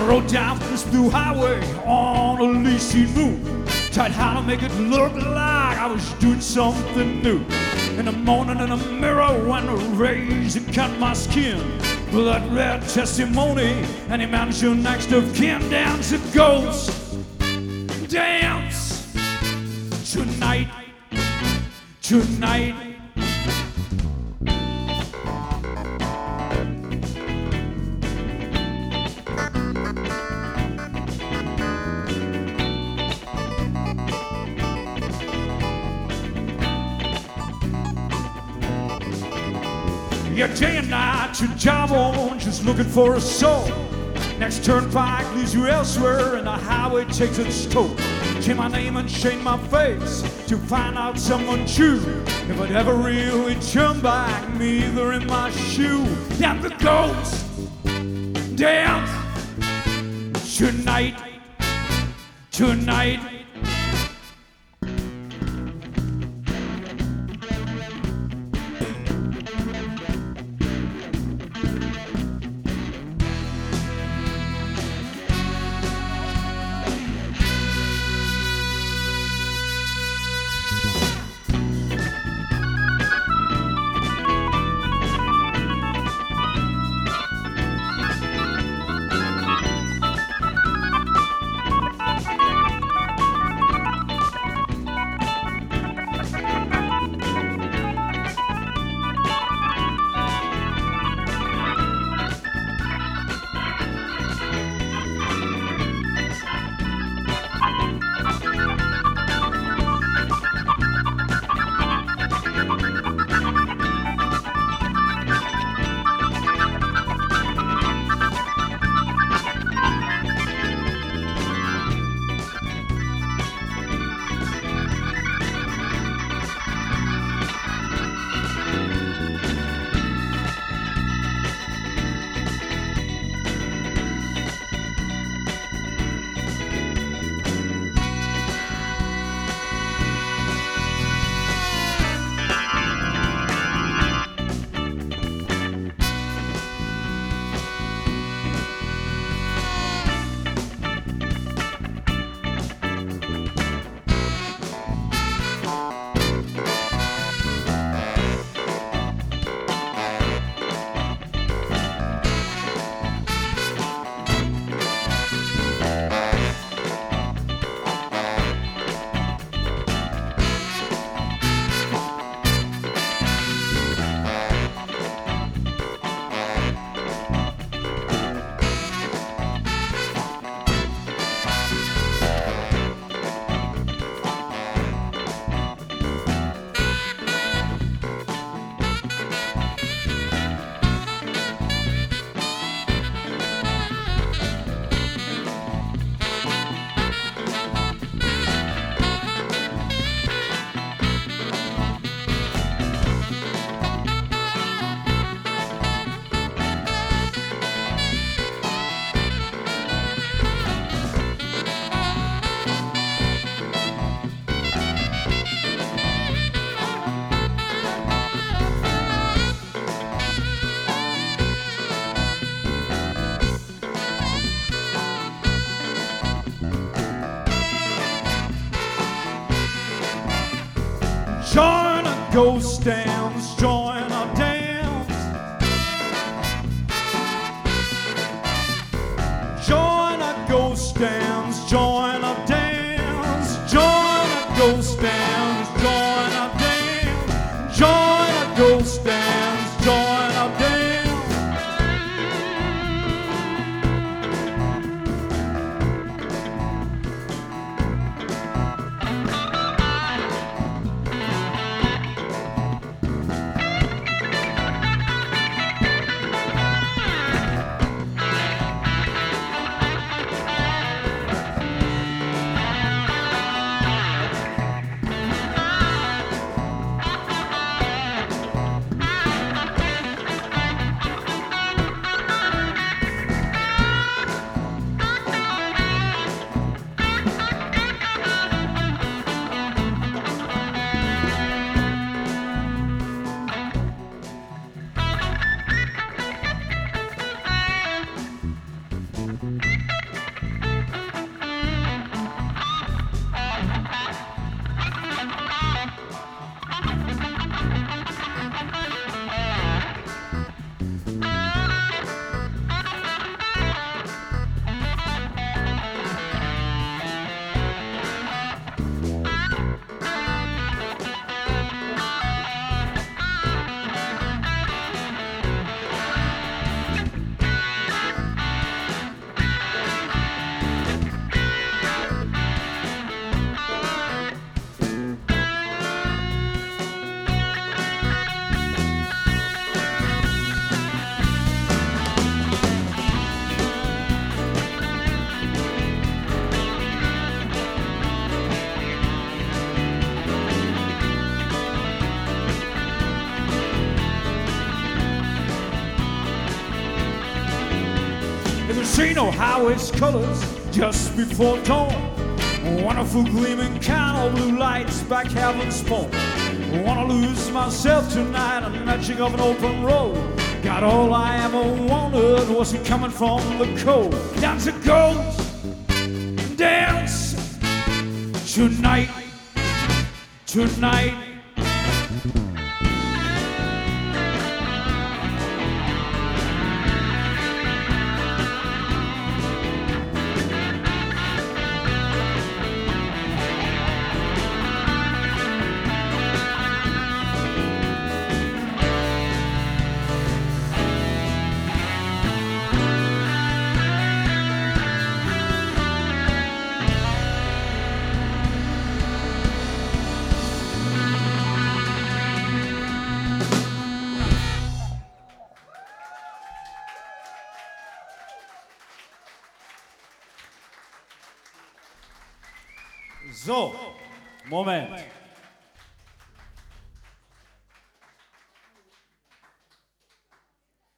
rode down this blue highway on a leasy moon. Tried how to make it look like I was doing something new. In the morning in the mirror when the rays had cut my skin, with that red testimony, any manager next of kin dance a ghost. Dance tonight, tonight. Yeah, day and night, your job on, just looking for a soul. Next turnpike leads you elsewhere, and the highway takes its toll. Change my name and change my face to find out someone true. If I'd ever really turn back, me either in my shoe. Down the ghost, dance tonight, tonight. Join a ghost dance, join a dance. Join a ghost dance, join a dance. Join a ghost dance, join a dance. Join a ghost dance, join a dance. no highway's colors just before dawn. Wonderful gleaming kind of blue lights back heaven's spawn. Wanna lose myself tonight on the nudging of an open road. Got all I ever wanted was coming from the cold. Dance a ghost, dance tonight, tonight. So, Moment.